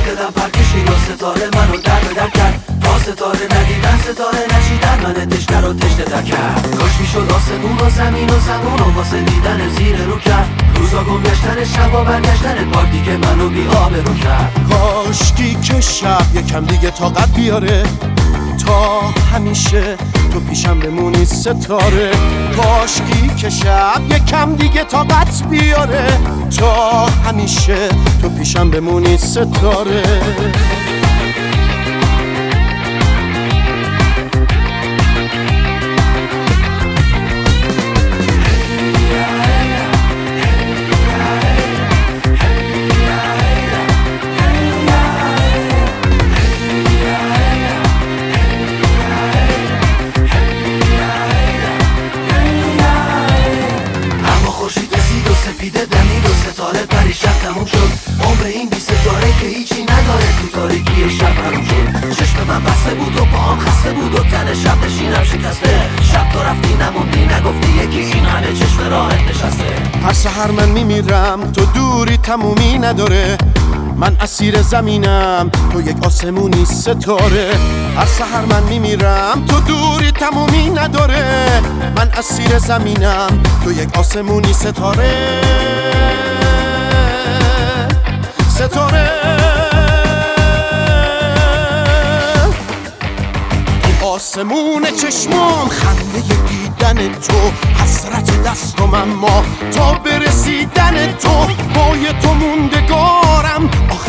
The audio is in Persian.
دلم پرکشید و ستاره منو در به در کرد. تا ستاره ندیدن ستاره نشیدن من تشنه رو تشنه تر کرد. کاش میشد آسمون و زمین و زمان و واسه دیدن زیر رو کرد. روزا گم گشتن شبا برگشتن پاک دیگه منو بی آبرو کرد. کاشکی که شب یکم دیگه طاقت بیاره، تا همیشه تو پیشم بمونی ستاره. کاشکی که شب یکم دیگه طاقت بیاره، تا همیشه تو پیشم بمونی ستاره. سپیده دمید و ستاره پری شب تموم شد. عمر این بی ستاره که هیچی نداره تو تاریکی شب حروم شد. چشم من بسته بود و پاهم خسته بود و تن شب نشینم شکسته. شب تو رفتی نموندی نگفتی یکی این همه چشم راحت نشسته. هر سحر من میمیرم تو دوری تمومی نداره. من اسیر زمینم تو یک آسمونی ستاره. هر سحر من میمیرم تو دوری تمومی نداره. من اسیر زمینم تو یک آسمونی ستاره. ستاره تو آسمون چشمام خنده دیدن تو، حسرت دستم اما تا برسیدن تو. پای تو موندگارم